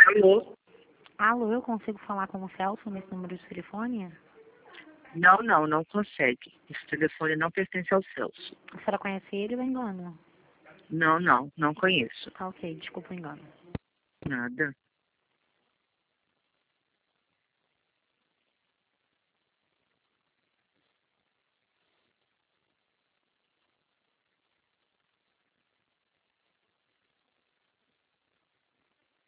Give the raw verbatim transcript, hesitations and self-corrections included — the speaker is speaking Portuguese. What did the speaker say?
Alô? Alô, eu consigo falar com o Celso nesse número de telefone? Não, não, não consegue. Esse telefone não pertence ao Celso. A senhora conhece ele ou é engano? Não, não, não conheço. Tá ok, desculpa o engano. Nada.